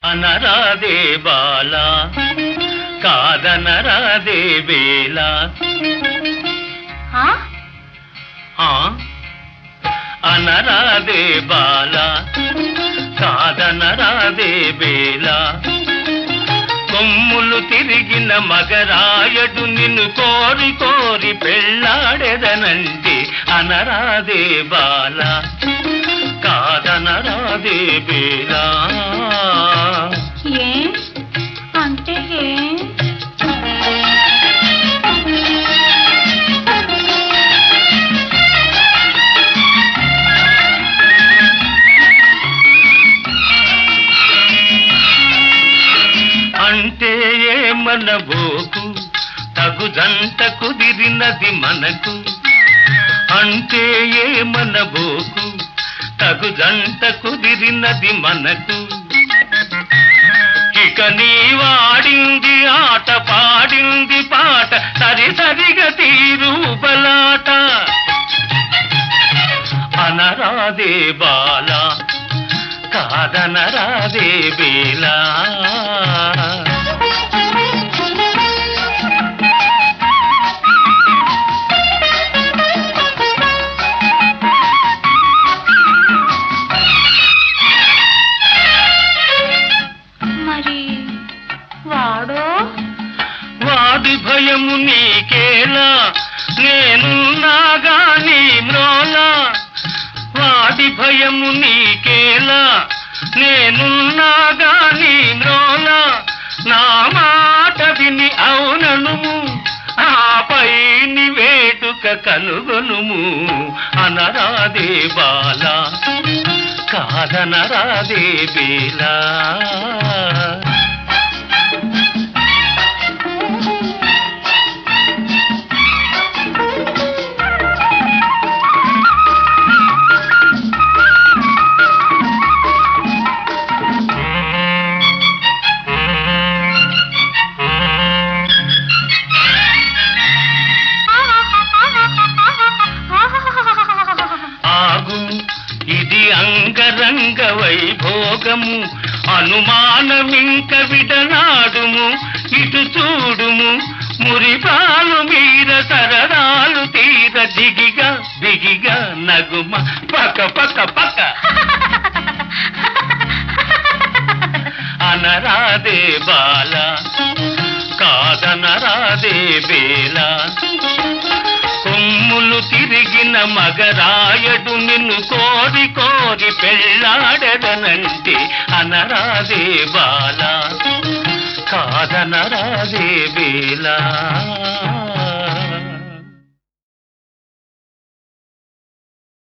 అనరాదే బాల కాదనరాదే వేళ అనరాదే బాల కాదనరాదే వేళ కొమ్ములు తిరిగిన మగరాయడు నిన్ను కోరి కోరి పెళ్ళాడెదనండి అనరాదే బాల కాదనరాదే వేళ అంటే అంటే ఏమనబోకు తగు జంట కుదిరినది మనకు అంటే ఏమనబోకు తగు జంట కుదిరినది మనకు ఇక నీ వాడింది ఆట పాడింది పాట సరి సరిగా తీరు బలాట అనరాదే బాల కాదనరాదే వేళ మరి వాడి భయము నీకేలా నేనున్నాగా నీ మ్రోలా వాడి భయము నీకేలా నేనున్నాగా నీ మ్రోలా నా మాట విని అవుననుము ఆపై ని వేటుక కనుగొనుము అనరాదే బాల కాదనరాదే వేళ ఇది అంగరంగ వైభోగము అనుమానమింక విడనాడుము ఇటు చూడుము మురిపాలు మీర సరదాలు తీర దిగిగా దిగిగా నగుమ పక పక పక అనరాదే బాల కాదనరాదే వేళ కొమ్ములు తిరిగిన మగరాయడు నిన్ను కోరి కోరి పెళ్ళాడెదనంటే అనరాదే బాల కాదనరాదే వేళ